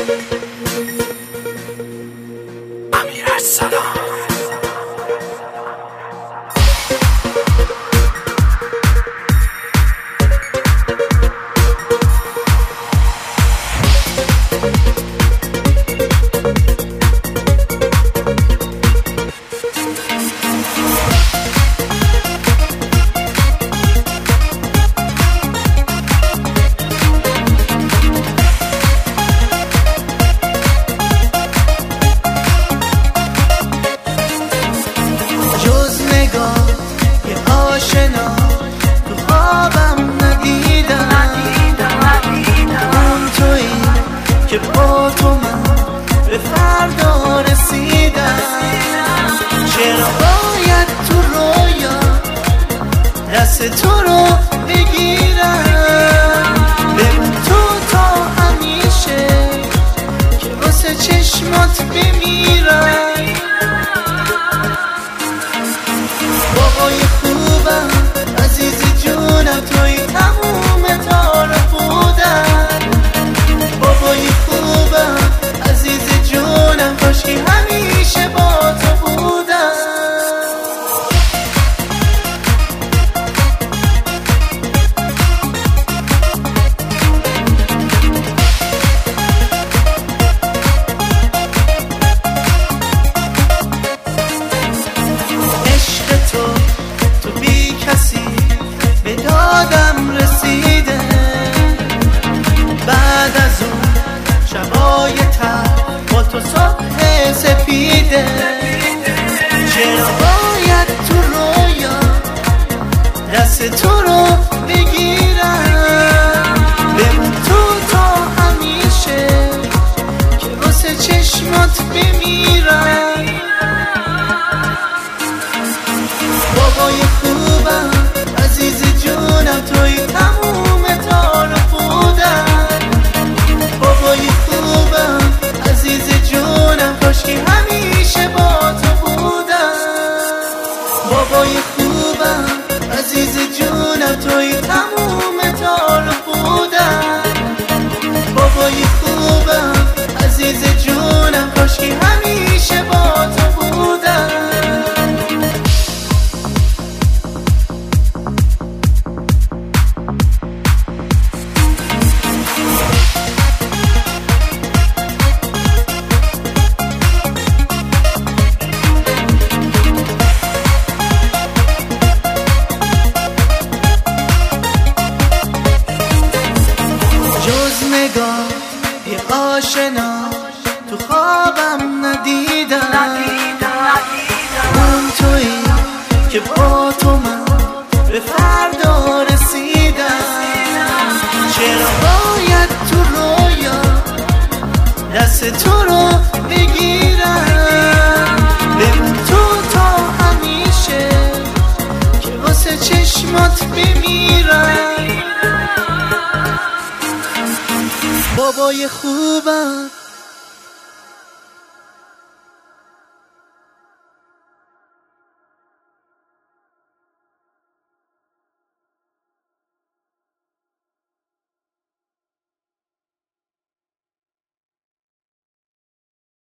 با تو من به فردا رسیدم. چرا باید تو رویا دست تو رو بگیرم؟ بمون تو تا همیشه که واسه چشمات بمیرم. بابای خوبم عزیز جونم توی تموم تارو بودم. بابای خوبم عزیز جونم کاشکی همیشه با تو بودم. عشق تو بی کسی به دادم رسیده. بعد از اون شبای تر با تو صبح سپیده. چرا باید تو رویا دست تو رو بگیرم؟ بمون تو تا همیشه که واسه چشمات بمیرم. بابای خوبم عزیز جونم توی تموم تارو بودم. بابای خوبم عزیز جونم کاشکی همیشه با تو بودم. بابای خوبم عزیز جونم توی تموم تارو بودم. بابای خوبم عزیز جونم کاشکی همیشه با تو بودم. نگاه یه آشنا تو خوابم ندیدم. اون تویی که با تو من به فردا رسیدم. چرا باید تو رویا دست تو رو بگیرم؟ بمون تو تا همیشه که واسه چشمات بمیرم. بابای خوبم